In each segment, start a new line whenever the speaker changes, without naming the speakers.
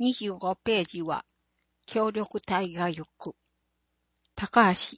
25ページは、協力隊が行く。高橋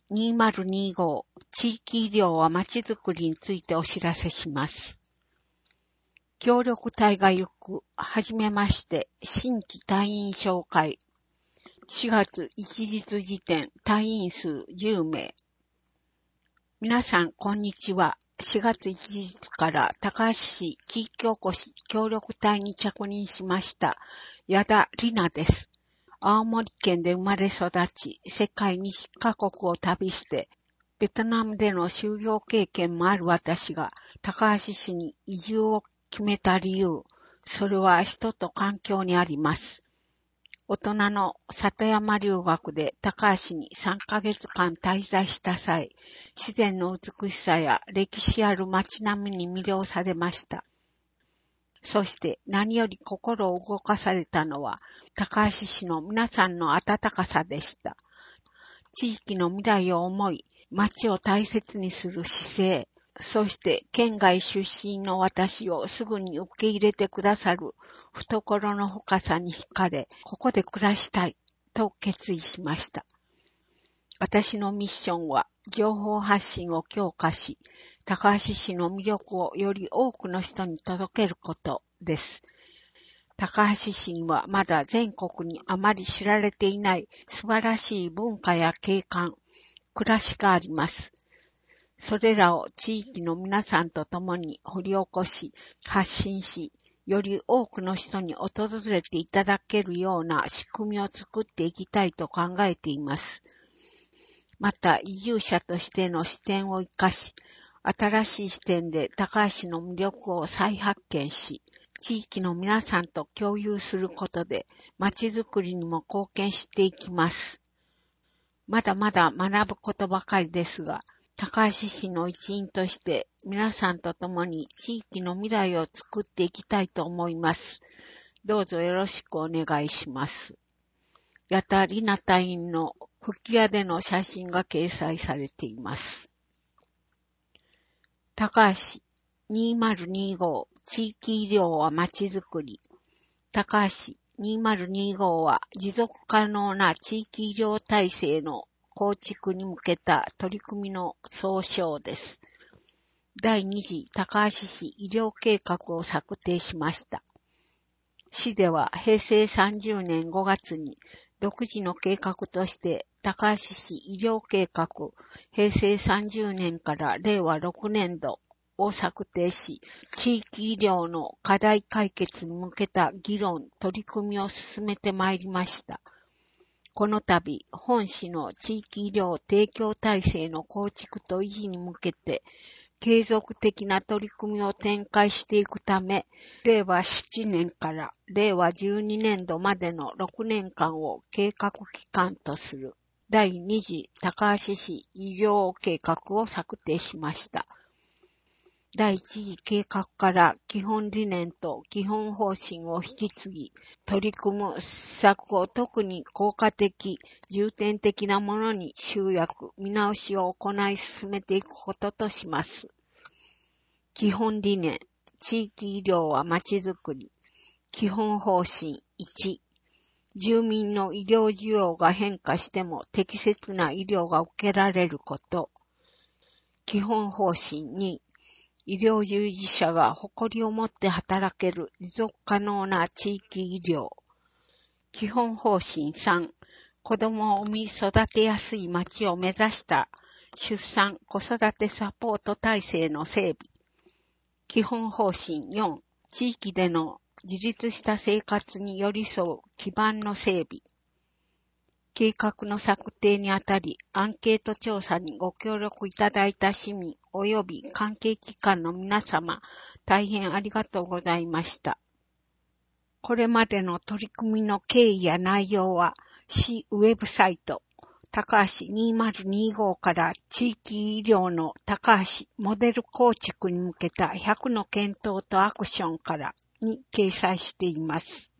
2025地域医療はまちづくりについてお知らせします。協力隊が行く。はじめまして、新規隊員紹介。4月一日時点隊員数10名。皆さん、こんにちは。4月1日から高橋市地域おこし協力隊に着任しました。矢田里奈です。青森県で生まれ育ち、世界20カ国を旅して、ベトナムでの就業経験もある私が、高橋市に移住を決めた理由、それは人と環境にあります。大人の里山留学で高橋に3ヶ月間滞在した際、自然の美しさや歴史ある街並みに魅了されました。そして何より心を動かされたのは、高橋市の皆さんの温かさでした。地域の未来を思い、街を大切にする姿勢、そして県外出身の私をすぐに受け入れてくださる懐の深さに惹かれ、ここで暮らしたいと決意しました。私のミッションは情報発信を強化し、高橋市の魅力をより多くの人に届けることです。高橋市にはまだ全国にあまり知られていない素晴らしい文化や景観、暮らしがあります。それらを地域の皆さんと共に掘り起こし、発信し、より多くの人に訪れていただけるような仕組みを作っていきたいと考えています。また、移住者としての視点を生かし、新しい視点で高橋の魅力を再発見し、地域の皆さんと共有することで、街づくりにも貢献していきます。まだまだ学ぶことばかりですが、高橋市の一員として皆さんと共に地域の未来を作っていきたいと思います。どうぞよろしくお願いします。矢田里奈隊員の吹き矢での写真が掲載されています。高橋2025地域医療はまちづくり。高橋2025は持続可能な地域医療体制の構築に向けた取り組みの総称です。第2次高橋市医療計画を策定しました。市では平成30年5月に独自の計画として高橋市医療計画平成30年から令和6年度を策定し、地域医療の課題解決に向けた議論、取り組みを進めてまいりました。この度、本市の地域医療提供体制の構築と維持に向けて、継続的な取り組みを展開していくため、令和7年から令和12年度までの6年間を計画期間とする第2次高橋市医療計画を策定しました。第一次計画から基本理念と基本方針を引き継ぎ、取り組む施策を特に効果的、重点的なものに集約、見直しを行い進めていくこととします。基本理念、地域医療はまちづくり。基本方針1、住民の医療需要が変化しても適切な医療が受けられること。基本方針2、医療従事者が誇りを持って働ける持続可能な地域医療。基本方針3、子供を産み育てやすい町を目指した出産・子育てサポート体制の整備。基本方針4、地域での自立した生活に寄り添う基盤の整備。計画の策定にあたり、アンケート調査にご協力いただいた市民及び関係機関の皆様、大変ありがとうございました。これまでの取り組みの経緯や内容は、市ウェブサイト、高橋2025から地域医療の高橋モデル構築に向けた100の検討とアクションからに掲載しています。